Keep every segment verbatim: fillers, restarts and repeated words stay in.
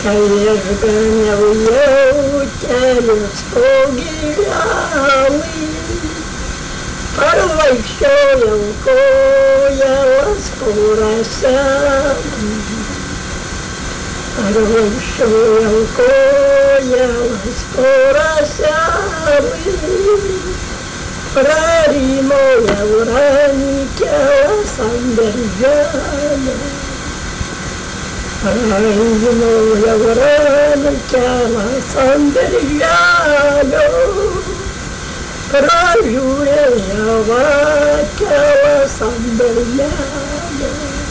Поезганял я телец погилялый, порвай все ялкоялась поросям. Порвай все ялкоялась поросям. Прари моя уранитела сандержана. Моя уранитела сандержана. Прожурела ватела сандержана.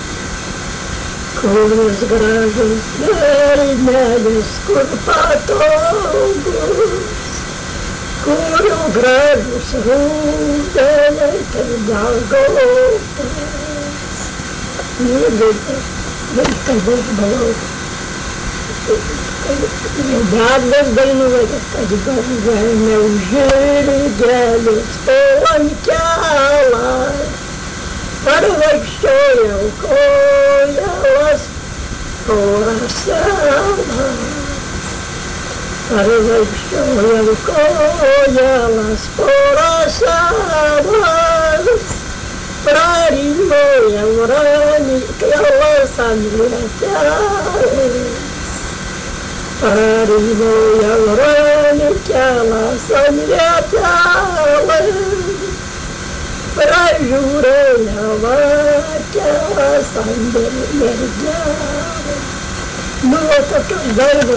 Курс граждан смельняли скурпатобус. Курил гражус рудая тергагопас. Не видно, только Бог был. Ребята сдвинули, как глаза, неужели делец полонтяла? Порвай все ялкоялась поросяла. Порвай все ялкоялась поросялась. Прари моя уранитела сандержана. Прари моя уранитела сандержана. Прожурела ватела сандержана. Ну вот это, дай